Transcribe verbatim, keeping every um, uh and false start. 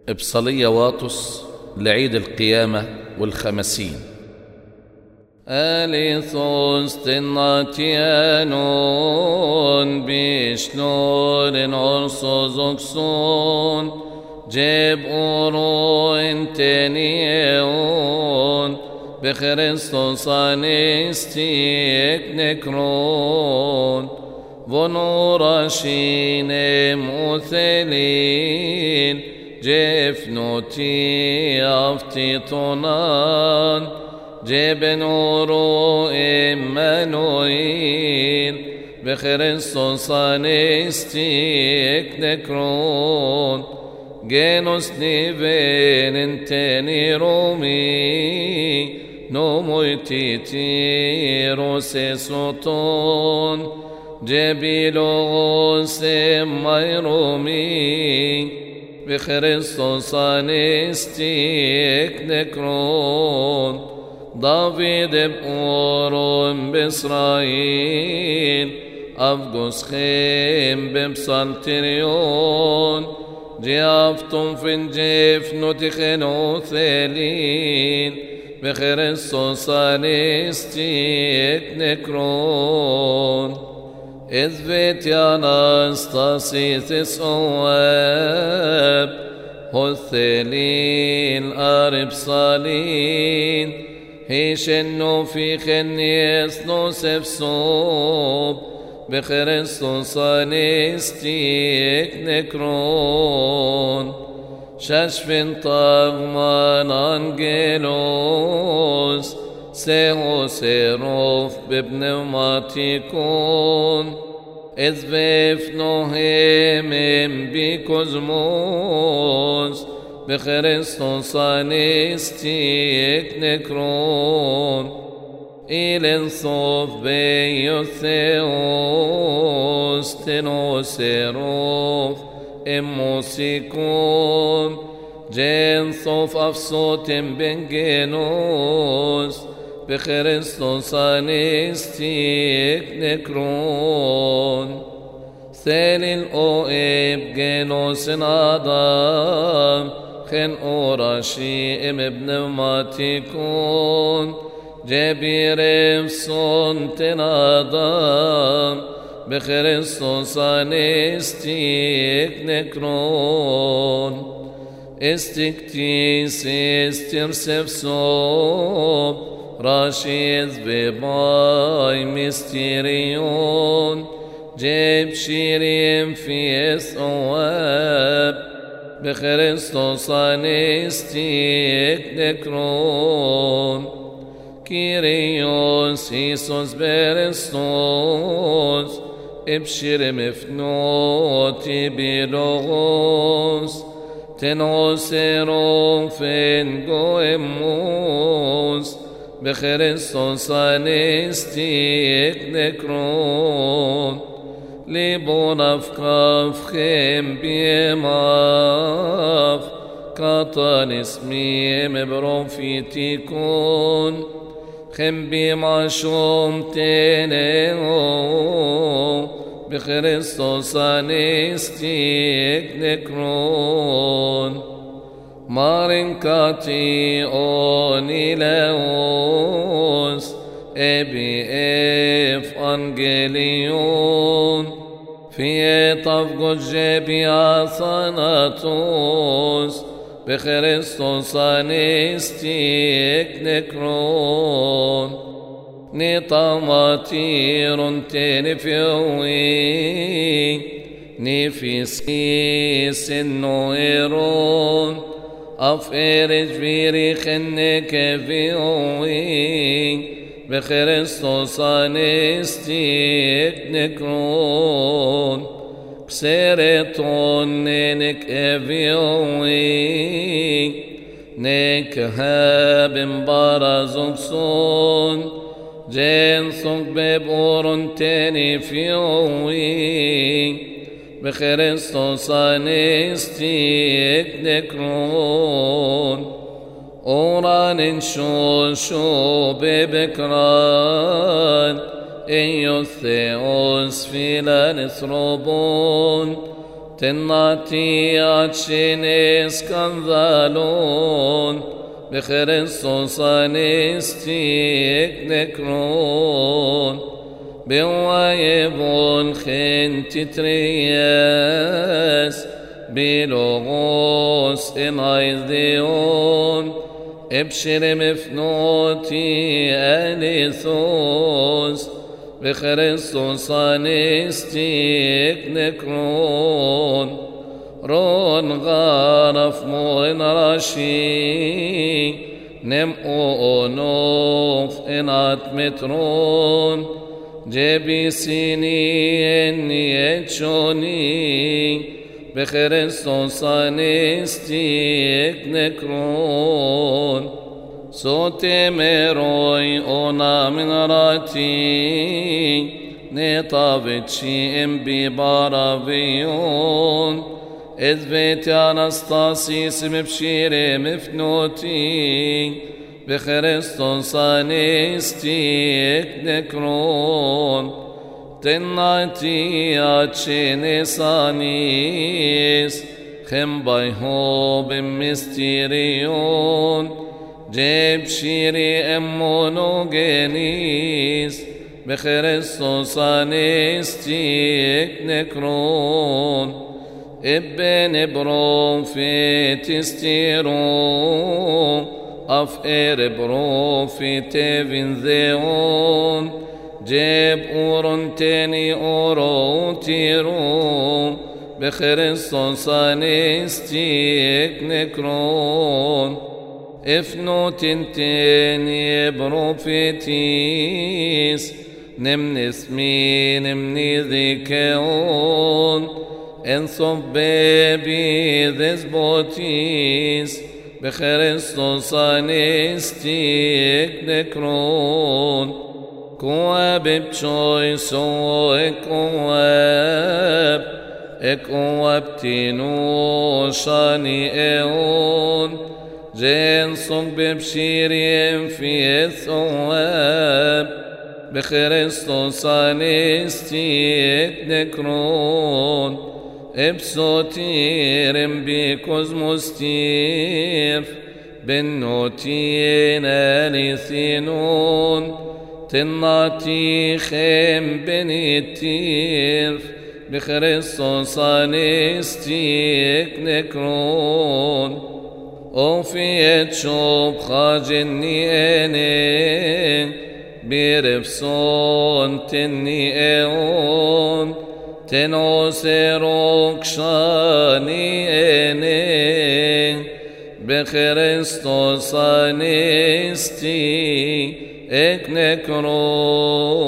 إبصالية واطس لعيد القيامة والخمسين. أليثوس تناتيانون بيشنور أرثوذكسون جيب أورو انتنيون بخريستوس أنستيك نكرون ونوراشين مثلين جفنوتي أفتيطونان جبن أورو إمانوئيل بخريستوس أنستيك نكرون جينوس نيفين انتني رومي نومويتي تيروس سوتون جبيلوس ميرومي بخريستوس أنستيك نكرون دافيد بأورون بإسرائيل أفقس خيم ببسالتريون جافتم في الجيف نتخنو ثلين بخريستوس أنستيك نكرون إذ فيت يا ناستاسيثس أواب هثلين أرب صالين هيشنو في خنيس نوسف صوب بخريستوس أنستيك نكرون ششفن طغمان أنجلوس سيهو سيروف ببنوماتيكون إذ بفنوهم بكوزموس بخريستوس أنستيك نكرون إلين صوف بيوثيوس تنوسيروف إموسيكون جين صوف أفصوت بنجينوس بخريستوس أنستيك نكرون ثاني الأوئب جينوس آدم خن أوراشي إم ابن ماتيكون جبير بصون تنادم بخريستوس أنستيك نكرون استكتيس استرسف صوب راشيز بباي مستيريون جيب شيريم في اسواب بخريستوس أنستيك نكرون كيريوس إيسوس بيرستوس ابشر مفنوتي بلغوس تنوسيرون فين قويموس بخريستوس أنستيك نكرون لبونف كافخيم بيماف كاتان اسمي مبروفيتيكون خم بمعشوم تنهو بخريستوس أنستيك نكرون مارن كاتي أوني لأوس أبي إف أنجليون في طفق الجبيا ثاناتوس بخريستوس أنستيك نكرون نطاماتير تنفيوي نفسيس النويرون أفيرج بيري خنك فيوي بخريستوس أنستيك نكرون بسيرتون نك أفيوي نك هاب بارزوكسون جين ثق ببورن تاني فيوي بخريستوس أنستيك نكرون أوران شو شو ببكران إيوثيوس فيلان ثروبون תנתי עד שנסקנדלון, בכריסטוס הנסתיק נקרון, בויבון חן תתרייס, בלוגוס אין עיזדיון, אבשר מפנותי אליתוס, בכריסטוס הנסתיק נקרון, רון גרף מוין ראשי, נמאו נוף עינת מטרון, ג'בי סיני איני את שוני, בכריסטוס הנסתיק נקרון, סוטה מרוי עונה מנרתי, נטבת שיעים בי ברביון, אזבתי אנסטסיס מבשירי מפנותי, בכריסטוס הנסתיק נקרון, תנתי עד שנסניס, חמבייהו במסתיריון, ג'ב שירי אמונוגניס, בכריסטוס הנסתיק נקרון, ابن ابرو في تستيرو افئر برو في تفن ذيون جيب اورن تاني اورو تيرو بخريستوس هنستيك نكرون افنو تنتين بروفيتيس نمني اسمي نمني ذكيون انصب بي ذسبوتيس بخريستوس هنستيك نكرون كواب بشوي سو اكواب اكواب تينو شاني ايون جين صب بشيرين في الثواب بخريستوس هنستيك نكرون ابسوتيرم بكوزموستيف بنوتين اليثينون تناتي خيم بنيتيف بخريستوس هنستيك نكرون وفي تشوب خاجني اني برفسون تني ايون تنوسروك شاني اني بخريستوس هنستي اك نكرون